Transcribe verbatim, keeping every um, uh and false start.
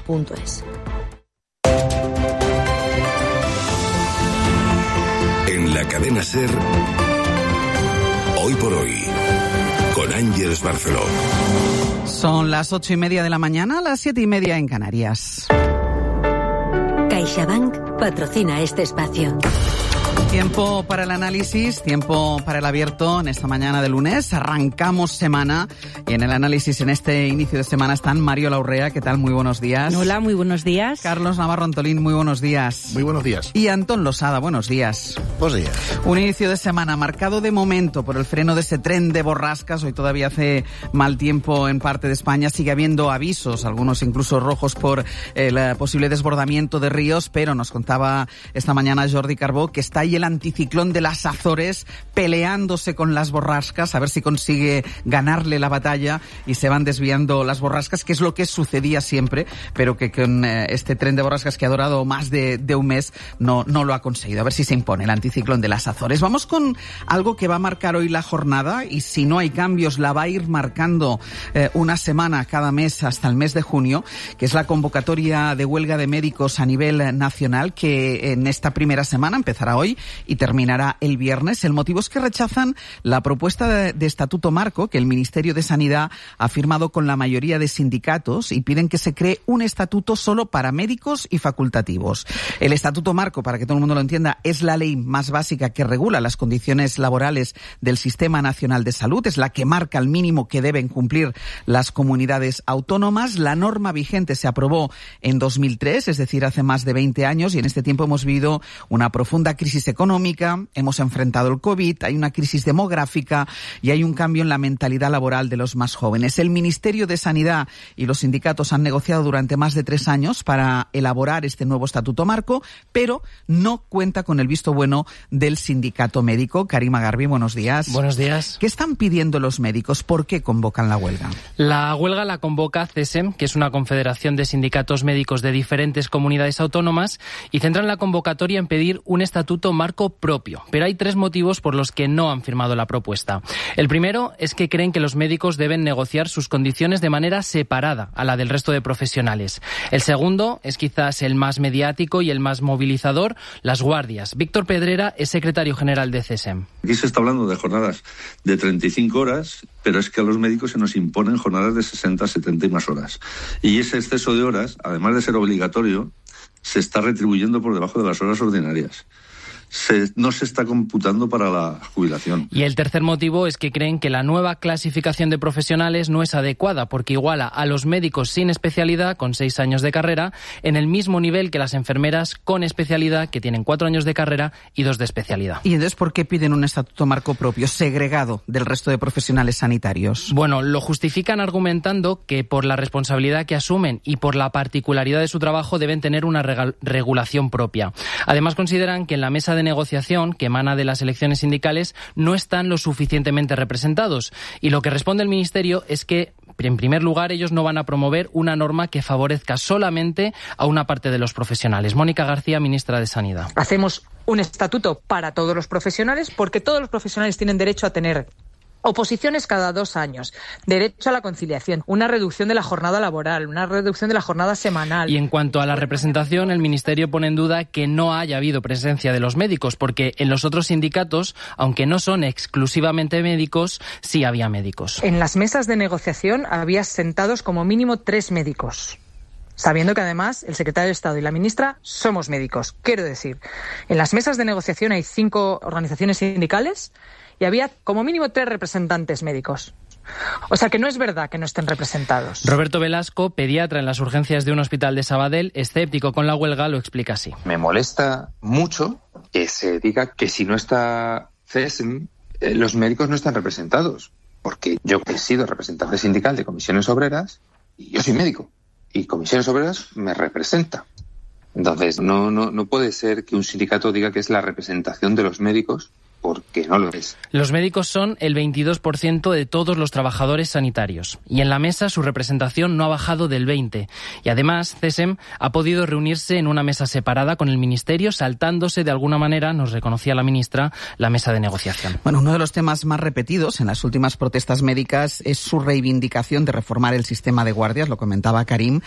punto es. En la cadena SER, Hoy por Hoy, con Ángeles Barceló. Son las ocho y media de la mañana, las siete y media en Canarias. CaixaBank patrocina este espacio. Tiempo para el análisis, tiempo para el abierto en esta mañana de lunes. Arrancamos semana y en el análisis en este inicio de semana están Mario Laurrea. ¿Qué tal? Muy buenos días. Hola, muy buenos días. Carlos Navarro Antolín, muy buenos días. Muy buenos días. Y Antón Losada, buenos días. Buenos días. Un inicio de semana marcado de momento por el freno de ese tren de borrascas. Hoy todavía hace mal tiempo en parte de España. Sigue habiendo avisos, algunos incluso rojos por el posible desbordamiento de ríos, pero nos contaba esta mañana Jordi Carbó que está ahí el anticiclón de las Azores peleándose con las borrascas, a ver si consigue ganarle la batalla y se van desviando las borrascas, que es lo que sucedía siempre, pero que con eh, este tren de borrascas que ha durado más de, de un mes no, no lo ha conseguido. A ver si se impone el anticiclón de las Azores. Vamos con algo que va a marcar hoy la jornada y si no hay cambios la va a ir marcando eh, una semana cada mes hasta el mes de junio, que es la convocatoria de huelga de médicos a nivel nacional, que en esta primera semana empezará hoy y terminará el viernes. El motivo es que rechazan la propuesta de, de estatuto marco que el Ministerio de Sanidad ha firmado con la mayoría de sindicatos y piden que se cree un estatuto solo para médicos y facultativos. El estatuto marco, para que todo el mundo lo entienda, es la ley más básica que regula las condiciones laborales del Sistema Nacional de Salud, es la que marca el mínimo que deben cumplir las comunidades autónomas. La norma vigente se aprobó en dos mil tres, es decir, hace más de veinte años, y en este tiempo hemos vivido una profunda crisis económica, hemos enfrentado el COVID, hay una crisis demográfica y hay un cambio en la mentalidad laboral de los más jóvenes. El Ministerio de Sanidad y los sindicatos han negociado durante más de tres años para elaborar este nuevo estatuto marco, pero no cuenta con el visto bueno del sindicato médico. Karima Garbi, buenos días. Buenos días. ¿Qué están pidiendo los médicos? ¿Por qué convocan la huelga? La huelga la convoca CESEM, que es una confederación de sindicatos médicos de diferentes comunidades autónomas, y centran la convocatoria en pedir un estatuto marco propio. Pero hay tres motivos por los que no han firmado la propuesta. El primero es que creen que los médicos deben negociar sus condiciones de manera separada a la del resto de profesionales. El segundo es quizás el más mediático y el más movilizador, las guardias. Víctor Pedrera es secretario general de CESEM. Aquí se está hablando de jornadas de treinta y cinco horas, pero es que a los médicos se nos imponen jornadas de sesenta, setenta y más horas. Y ese exceso de horas, además de ser obligatorio, se está retribuyendo por debajo de las horas ordinarias. Se, no se está computando para la jubilación. Y el tercer motivo es que creen que la nueva clasificación de profesionales no es adecuada porque iguala a los médicos sin especialidad, con seis años de carrera, en el mismo nivel que las enfermeras con especialidad, que tienen cuatro años de carrera y dos de especialidad. ¿Y entonces por qué piden un estatuto marco propio, segregado del resto de profesionales sanitarios? Bueno, lo justifican argumentando que por la responsabilidad que asumen y por la particularidad de su trabajo deben tener una rega- regulación propia. Además, consideran que en la mesa de negociación que emana de las elecciones sindicales no están lo suficientemente representados. Y lo que responde el Ministerio es que, en primer lugar, ellos no van a promover una norma que favorezca solamente a una parte de los profesionales. Mónica García, ministra de Sanidad. Hacemos un estatuto para todos los profesionales porque todos los profesionales tienen derecho a tener oposiciones cada dos años, derecho a la conciliación, una reducción de la jornada laboral, una reducción de la jornada semanal. Y en cuanto a la representación, el Ministerio pone en duda que no haya habido presencia de los médicos, porque en los otros sindicatos, aunque no son exclusivamente médicos, sí había médicos. En las mesas de negociación había sentados como mínimo tres médicos, sabiendo que además el secretario de Estado y la ministra somos médicos. Quiero decir, en las mesas de negociación hay cinco organizaciones sindicales y había como mínimo tres representantes médicos. O sea que no es verdad que no estén representados. Roberto Velasco, pediatra en las urgencias de un hospital de Sabadell, escéptico con la huelga, lo explica así. Me molesta mucho que se diga que si no está CESEM, eh, los médicos no están representados. Porque yo he sido representante sindical de comisiones obreras y yo soy médico. Y comisiones obreras me representa. Entonces, no, no, no puede ser que un sindicato diga que es la representación de los médicos, porque no lo es. Los médicos son el veintidós por ciento de todos los trabajadores sanitarios y en la mesa su representación no ha bajado del veinte por ciento. Y además, CESEM ha podido reunirse en una mesa separada con el Ministerio, saltándose de alguna manera, nos reconocía la ministra, la mesa de negociación. Bueno, uno de los temas más repetidos en las últimas protestas médicas es su reivindicación de reformar el sistema de guardias, lo comentaba Karim.